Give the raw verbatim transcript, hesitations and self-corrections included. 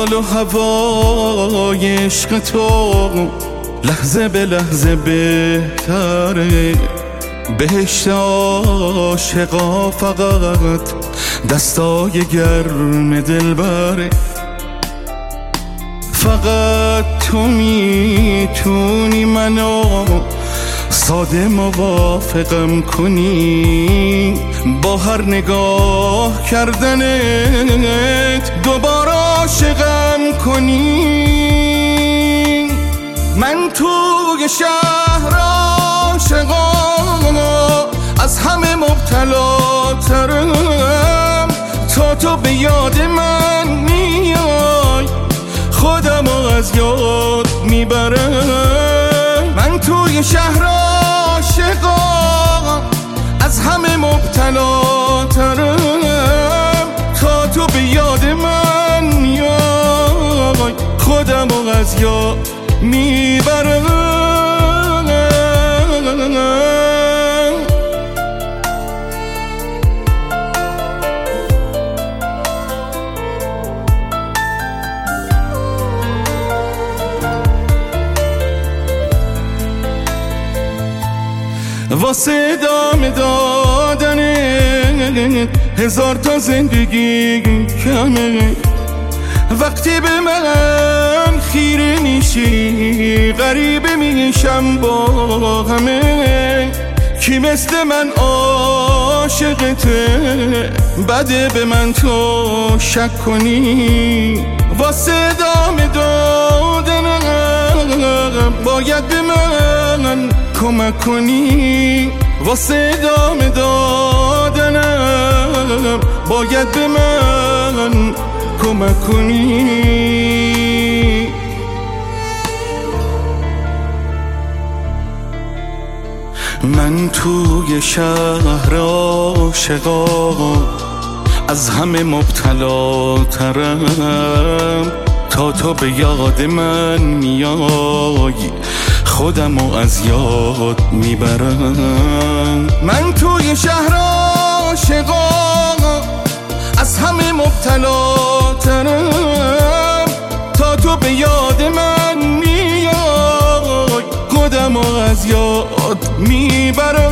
حال و هوای عشق تو لحظه به لحظه بهتره. بهشت عاشقا فقط دستای گرم دلبره. فقط تو میتونی منو ساده موافقم کنی، با هر نگاه کردنت دوباره عاشقم کنی. من توی شهر عاشقام از همه مبتلاترم، تا تو به یاد من میای خودمو از یاد میبرم. من توی شهر عاشقام از همه مبتلاترم، تا تو به یاد من میای خودمو از یاد میبرم. واسه ادامه دادن هزار تا زندگی کمه. وقتی به من خیره میشی غریبه میشم با همه. کی مثل من عاشقته بده به من تو شک کنی. واسه ادامه دادن باید به من کمک کنی. واسه ادامه دادنم باید به من کمک کنی. من توی شهر عاشقا از همه مبتلاترم، تا تو به یاد من میای خودمو از یاد میبرم. من توی شهر عاشقا از همه مبتلاترم، تا تو به یاد من میای خودمو از یاد میبرم.